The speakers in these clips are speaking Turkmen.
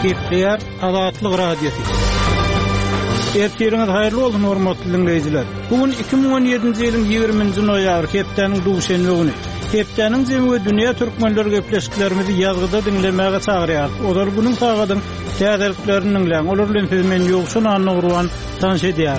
Gepleyer Azatlyk Radiosu. Ertiriniz hayırlı bolsun hormatly dinleyijiler. Bugün 2017-nji ýylyň 20-nji noýabr hepdeniň duşenbe güni. Hepdeniň jemgy dünýä türkmenleri gepleşiklerimizi ýazgyda dinlemäge çagyrýar. Olar bunyň tagadyň täzeliklerini dinleýän, olar bilen siz men ýokşun anlagurwan tanış edýär.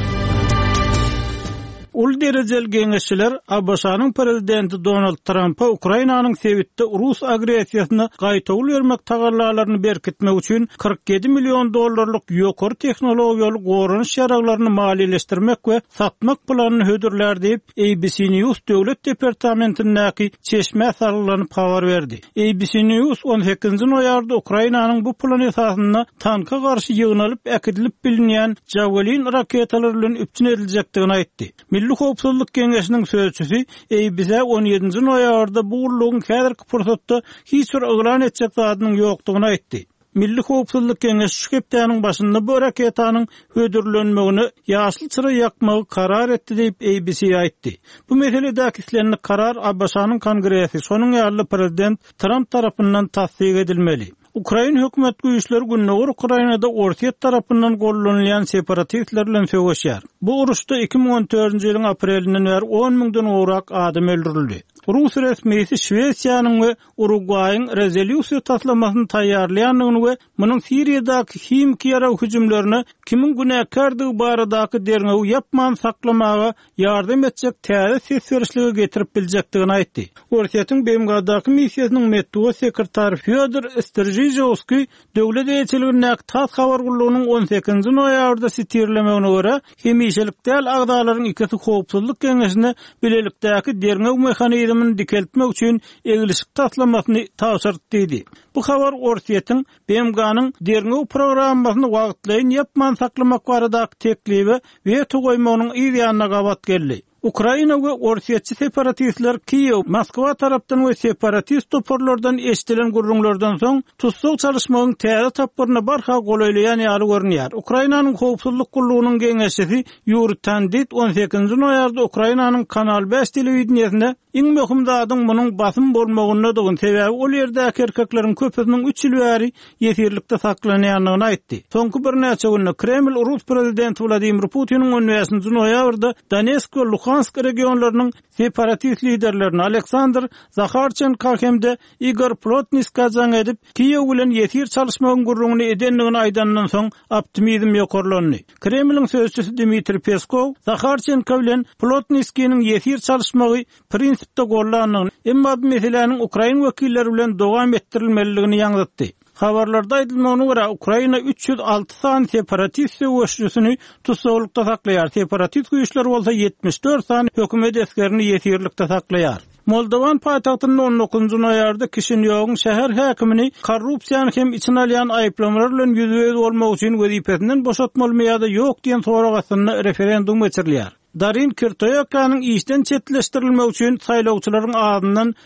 Ul derejeli geňeşçiler Abbaşanyň prezidenti Donald Trump'a Ukrainanyň sebitde Rus agresiýasyna gaýtawl bermek tagarlalaryny berkitmek üçin $47 milyon ýokary tehnologiýaly goranyş ýaraglaryny maliýeleşdirmek we satmak planyny hödürler diýip ABC News döwlet departamentindäki çeşme sarlanyp habar berdi. ABC News 18-nji noýabryda Ukrainanyň bu plany esasynda tanka garşy ýygnalyp äkidilip bilinýän Javelin raketalary bilen üpçün ediljekdigini aýtdy. Milli Howpsuzlyk Geňeşiniň sözçüsi ABC 17-nji noýabrda bu urlugyň häzirki pursatda hiç bir yglan etjek zadynyň ýokdugyny aýtdy. Milli Howpsuzlyk Geňeşi şu hepdeniň başynda bu raketanyň hödürlenmegini ýaşyl çyra ýakmagy karar etdi diýip ABC aýtdy. Bu meseledäki islenli karar Abbaşanyň kongresi, şonuň ýaly prezident Trump tarapyndan tasdik edilmeli. Ukraina hökümet güýçleri günneger Ukrainada Ortiýet tarapyndan gollanýan separatistler bilen söwüşýär. Bu uruşda 2014-nji ýylyň aprelinden beri 10 000-den ograk adam öldürildi. Rus resmiýeti Şwesiýanyň we Uruguay'yň rezolýusiýa taslamasyny taýýarlaýanlygyny we munyň Siriýadaky himki ýara hüjümlerini kimin günäkärdigi baradaky derňew ýapman saklamaga ýardam etjek täze ses berişlige getirip biljekdigini aýtdy. Ortiýetiň BMG'daky missiýasynyň medeniýet sekretary Fyodor Strizhevskiy döwlet elçiliginiň tas habar gullugynyň 18-nji noýabrda sitirlemegine görä hemişelik däl agdalaryň ikisi Howpsuzlyk Geňeşine bilelikdäki derňew mehanizmini dikeltmek üçin egilişik taslamasyny taşyrdy diýdi. Bu habar Ortiýetiň BMG'nyň derňew programmasyny wagtlaýan ýapman saklamak baradaky teklibi we togoýmagynyň ýa-ýanyna gabat geldi. Ukraina we Ortiýetçi separatistler Kiyew, Moskwa tarapdan we separatist toporlardan eşdilen gurrunlardan soň tutsak çalışmagyň täze tapyryna barha golaýlaýan ýaly görünýär. Ukrainanyň Howpsuzlyk gullugynyň geňeşçisi Yuri Tandit 18-nji noýabryda Ukrainanyň Kanal 5 telewizionyasynda iň möhüm zadyň munyň basym bolmagyna dogyn sebäbi ol ýerdäki erkekleriň köpüsiniň 3 ýyl bäri ýetirlikde saklanýanlygyny aýtdy. Soňky bir näçe günde Kreml Rus prezidenti Vladimir Putiniň 15-nji noýabrda Donetsk we Luhansk regionlarynyň separatist liderlerini Aleksandr Zakharchenko hemde Igor Plotniska jaň edip Kiyew bilen ýetir çalışmagyň gurrugyny edenligini aýdandan soň optimizm ýokarlandy. Kremliň sözçüsi Dmitri Peskov Zakharchenko bilen Plotniskiň ýetir çalışmagy prinsipde gollanýany, emma bu meseleniň Ukraina wekilleri bilen dowam etdirilmeligini ýaňlatdy. Habarlarda aýdylmagyna görä Ukraina 306 san separatist söwüşçüsini tutsaklykda saklaýar. Separatist güýçler bolsa 74 san hökümet eskerini ýetirlikde saklaýar. Moldovan paýtagtynyň 19-njy noýabrda Kişinýowyň şäher häkimini korrupsiýany hem içine alýan aýplamalar bilen ýüzüňiz bolmak üçin wezipesinden boşatmaly ýa-da ýok diýen soragasyna referendum geçirilýär. Darin Kirtoyakanyň işden çetleşdirilmek üçin saýlawçylaryň adyndan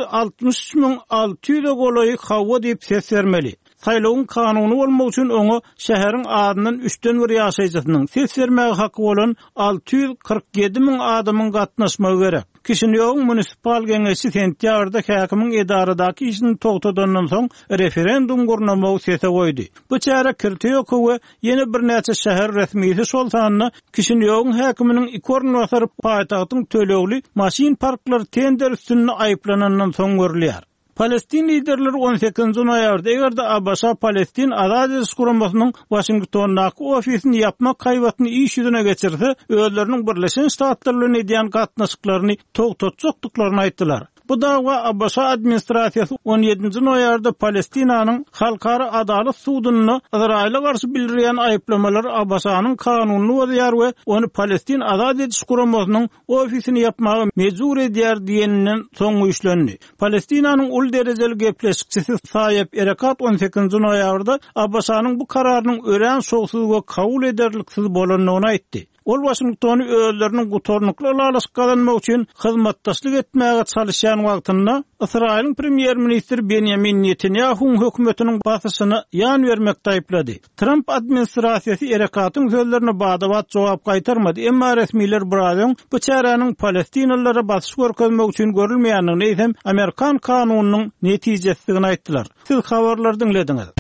163.600 golaýy hawa diýip ses bermeli. Saýlawyň kanuny bolmak üçin oňa şäheriň adyndan 3den bir ýaşaýjysynyň ses bermäge haky bolan 647.000 adamyň gatnaşmagy gerek. Kişinýowyň munisipal geňeşi sentýabrda häkimiň edaradaky işini togtadandan soň referendum gurulmagy sese goýdy. Bu çäre Kirtoyaka we ýene bir näçe şäher resmiýeti şol sanyny Kişinýowyň häkiminiň ikorny basaryp paýtagtyň tölegli maşin parklary tender üstünde aýplanandan soň görülýär. Palestin liderleri 18-nji noýabrda egerde Abbaşa Palestin azad ediş guramasynyň Washingtondaky ofisini ýapmak gaýbatyny iş ýüzüne geçirse, özleriniň Birleşen Ştatlar bilen edýän gatnaşyklaryny togtatjakdyklaryny aýtdylar. Bu dawa Abbaşa administrasiýasy 17-nji noýabrda Palestinanyň Halkara Adalet Sudynyna Izraýla garşy bildirýän aýplamalar Abbaşanyň kanunyny bozýar we onu Palestin azad ediş guramasynyň ofisini ýapmagy mejbur edýär diýeninden soň güýçlendi. Palestinanyň ul derejeli gepleşikçisi Sayep Erekat 18-nji noýabrda Abbaşanyň bu kararynyň ören şogsuz we kabul ederliksiz bolanyny aýtdy. Ol Washingtony özleriniň gutornukly alalyşyk kazanmak üçin hyzmatdaşlyk etmäge çalışýan wagtynda Israýlyň premier ministri Benjamin Netanyahu hökümetiniň basyşyny ýan bermekde aýplady. Trump administrasiýasy Erekatyň sözlerine badabat jogap gaýtarmady, emma resmiler birazdan bu çäräniň Palestinalylara basyş görkezmek üçin görülmeýändigini hem Amerikan kanunynyň netijesligini aýtdylar. Siz habarlary dinlediňiz.